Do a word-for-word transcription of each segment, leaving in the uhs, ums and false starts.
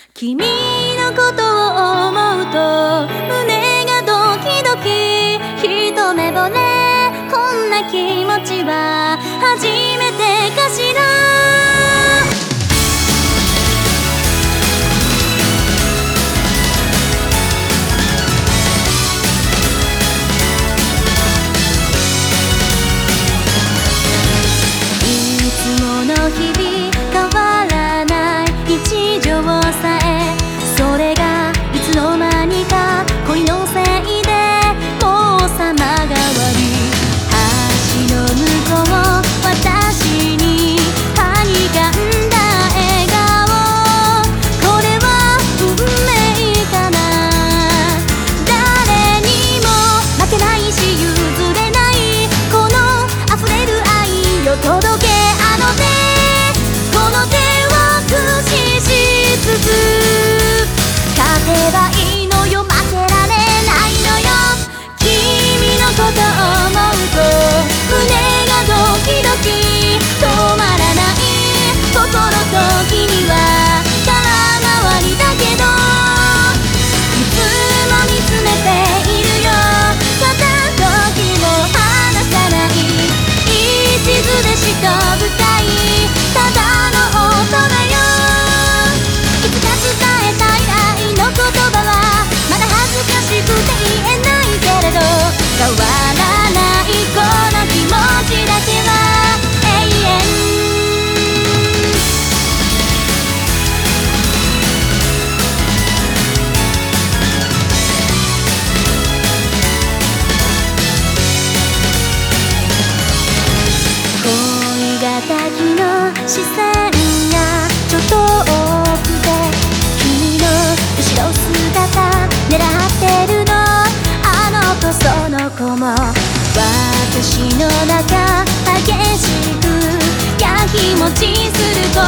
君のことを思うと胸がドキドキ、一目惚れこんな気持ちは初めてかしら。いつもの日々変わらない日常さえ、それがいつの間にか恋のせいでもう様変わり、橋の向こう私にはにかんだ笑顔、これは運命かな。誰にも負けないし譲れない、この溢れる愛を届け、あの手この手を駆使しつつ勝てばいいのよ、負けられないのよ。君のことを思うと胸がドキドキ、止まらない心と君は空回りだけど、いつも見つめているよ、片時も離さない、一途でしと深いただの乙女よ。いつか伝えたい愛の言葉はまだ恥ずかしくて言えないけれど、変わらないこの気持ちだけは永遠。恋敵の視線がちょっと多くて、君の後ろ姿狙ってるの、あの子その子も私の中激しくやきもちする心、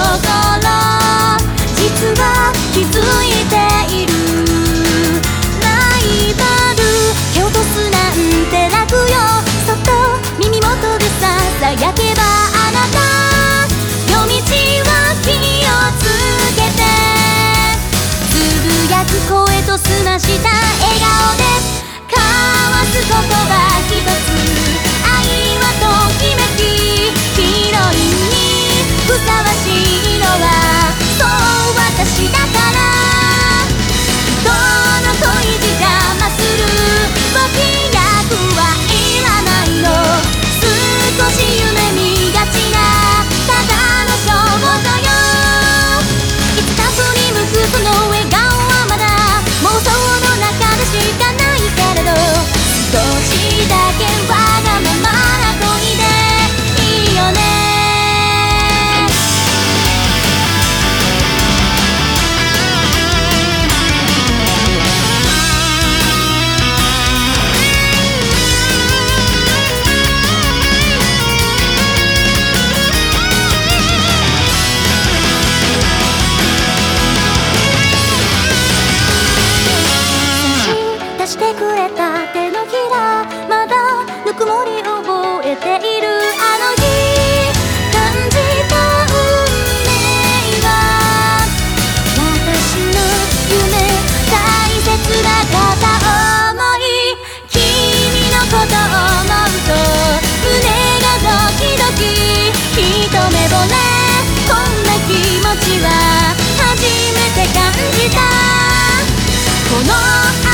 実は気づいている。ライバル蹴落とすなんて楽よ、そっと耳元でささやけばあなた、夜道は気をつけて、つぶやく声と澄ました笑顔で交わす言葉一つ、愛はときめき、ヒロインにふさわしいのはそう私だから、人の恋路邪魔する脇役はいらないの、少し夢見がちなただの少女よ。いつか振り向くその笑顔はまだ妄想の中でしかないけれど、少しだけわがままな恋でいいよね。差し出してくれた手のひら、まだぬくもり覚えている。あの日感じた運命は私の夢、大切な片思い、君のことを思うと胸がドキドキ、一目惚れこんな気持ちは初めて感じた。この